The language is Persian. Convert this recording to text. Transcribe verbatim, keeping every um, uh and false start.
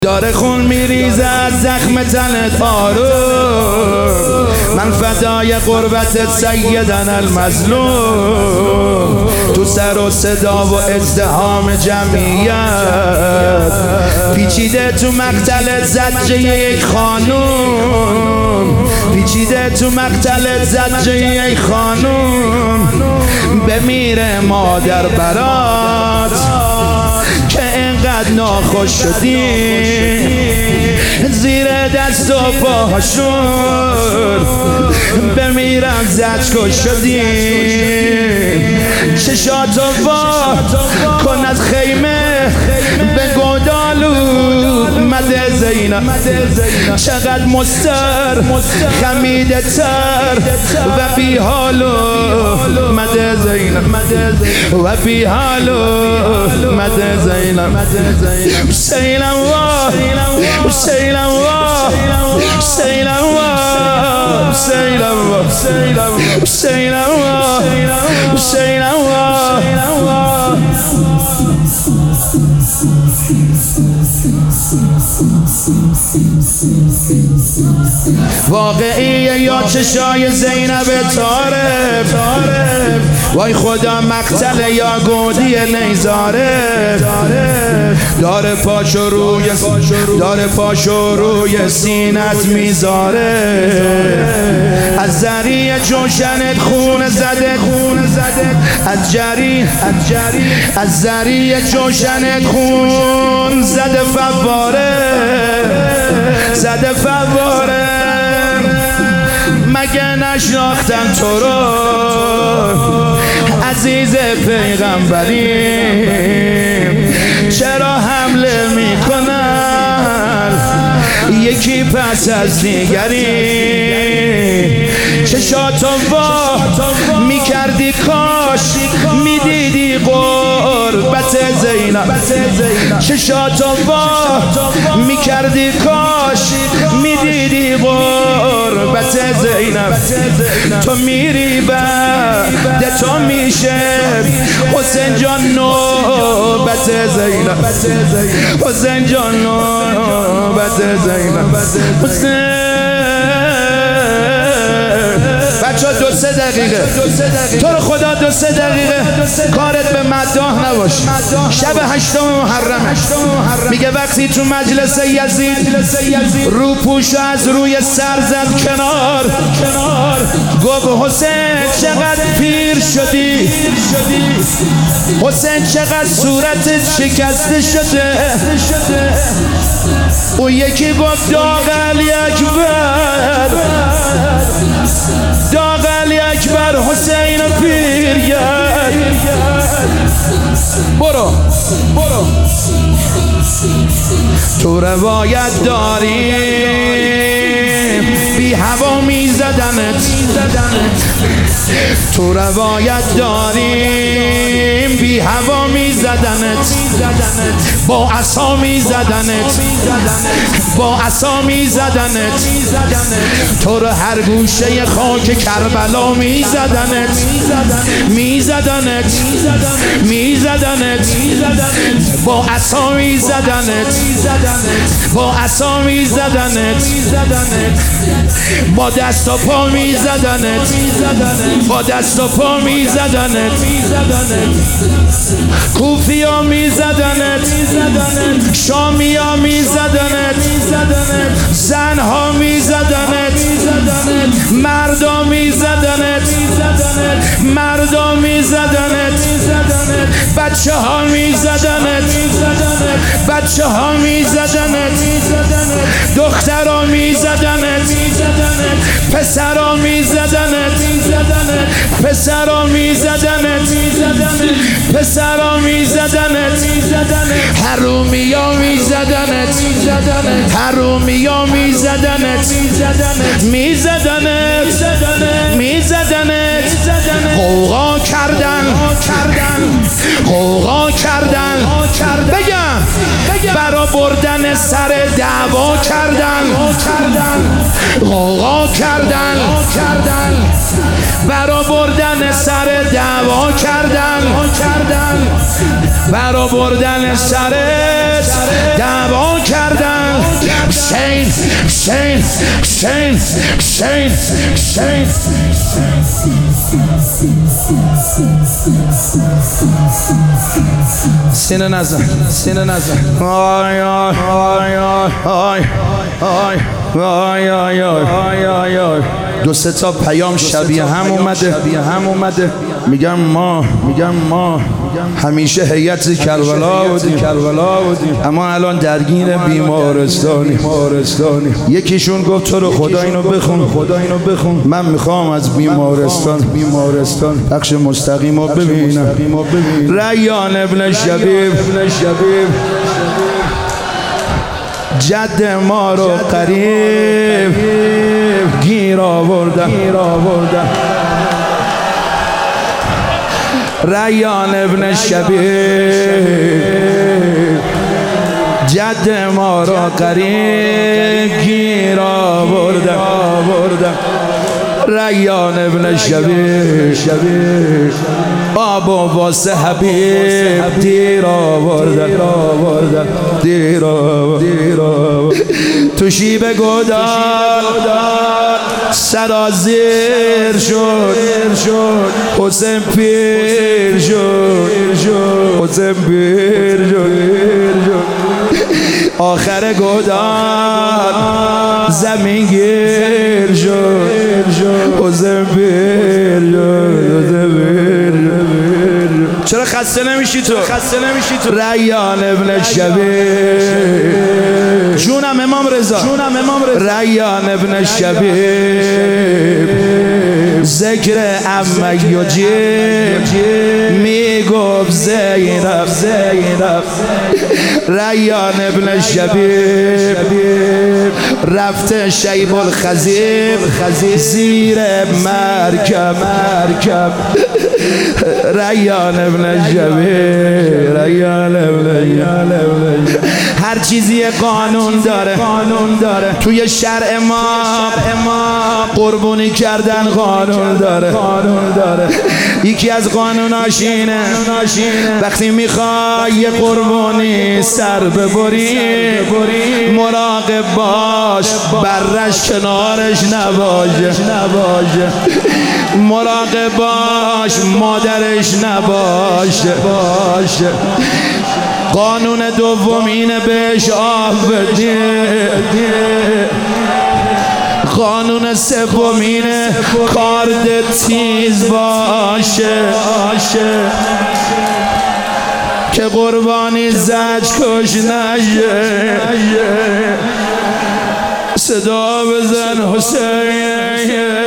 داره خون میریزه از زخم تن پارو، من فدای قربت سیدن المظلوم. تو سر و صدا و ازدحام جمعیت پیچیده تو مقتل زجه یک خانوم، پیچیده تو مقتل زجه یک خانوم. بمیره مادر برات که اینقدر ناخوش شدی، زیر دست و پاهاشون بمیرم زجکش شدی. چشاتو وا کن از خیمه به گودالو مده زینب، چقدر مستر خمیده تر و بی حالو مده زینب، و بی حالو مده زینب. سیلم وا سیلم وا سیلم وا سیلم وا سیلم وا سیلم وا. واقعیه یا چشای زینب طارف، وای خدا مقتل یا گودی نیزاره. داره پاشو روی داره پاشو روی سینت میذاره، از ذریع جوشنت خون زده خون زده از جری از جری از ذریع جوشنت خون زده فواره زده فواره. مگه نشناختن تو رو عزیز پیغمبریم؟ چرا حمله میکنن یکی پس از دیگری؟ چشاتو وا میکردی کاش میدیدی قربت زینب، چشاتو وا میکردی کاش میدیدی قربت زینب. تو میری بعد تو میشه حسین جان نوبت زینب، حسین جان نوبت زینب. حسین بچه دو سه دقیقه تو رو خدا دو سه دقیقه کارت به مداح نباش. شب هشتم محرم میگه وقتی تو مجلس یزید رو پوش از روی سر زد کنار، گفت حسین چقدر پیر شدی، حسین چقدر صورتت شکسته شده. او یکی گفت داغ علی اکبر، داغ علی اکبر حسین پیرگرد. برو برو تو روایت داریم بی هوا میزدنت، تو روایت داریم بی هوا میزدنت، با عصا میزدنت، با عصا میزدنت. تو رو هر گوشه خاک کربلا میزدنت، میزدنت میزدنت، با عصا میزدنت، با عصا میزدنت، با دست و پا میزدنت، با دست و پا میزدنت، کوفیا میزدنت، شامیا میزدنت، زنها میزدنت، مردا میزدنت، مردا میزدنت، بچه ها میزدنت، بچه ها میزدنت، دخترها میزدنت، پسرها میزدنت، پسرها میزدنت، پسرها میزدنت، حرومیا میزدنت، حرومیا میزدنت، میزدنت، میزدنت، غوغا کردن، غوغا کردن، بگم برا بردن سر دعوا کردن، غوغا کردن، برا بردن سر دعوا کردن. برا بردن سرت دعوا کردن. حسین حسین حسین حسین حسین سینه نزن سینه نزن. آی آی آی آی آی آی آی آی آی آی. دو سه تا پیام شبیه هم اومده شبیه هم اومده میگم ما میگم ما همیشه هیئت کربلا بودیم کربلا بودیم اما الان درگیر بیمارستانی بیمارستانی. یکیشون گفت تو رو خدا اینو بخون خدا اینو بخون. من میخوام از بیمارستان بیمارستان بخش مستقیم رو ببینم. ریان ابن شبیب ابن شبیب جد ما رو قریب گیر آوردن گیر آوردن. ریان ابن شبیب جد ما رو قریب گیر آوردن آوردن. ریان ابن شبیب شبیب آب و واسه حبیب دیر آوردن آوردن دیر آوردن. تو شیب گودال سرازیر شد حسین پیر شد حسین پیر شد. آخر گودال زمین گیر شد حسین پیر شد. چرا خسته نمیشی تو؟ خسته نمیشی تو؟ ریان ابن شبیب جونم امام رضا جونم امام رضا. ریان ابن شبیب ذکر عمه یجیب میگفت زینب زینب. ریان ابن شبیب رفته شیب الخزیب زیر مرکب مرکب. ریان ابن شبیب ریان ابن هر چیزی قانون داره قانون داره. توی شرع ما قربونی کردن قانون داره قانون داره. یکی از قانوناش اینه وقتی میخوای یه قربانی سر ببری مراقب باش برش کنارش نباشه نباشه. مراقب باش مادرش نباشه باشه. قانون دوم اینه بهش آب بدی. قانون سوم اینه کارد تیز باشه که قربانی زج کش نشه. صدا بزن حسین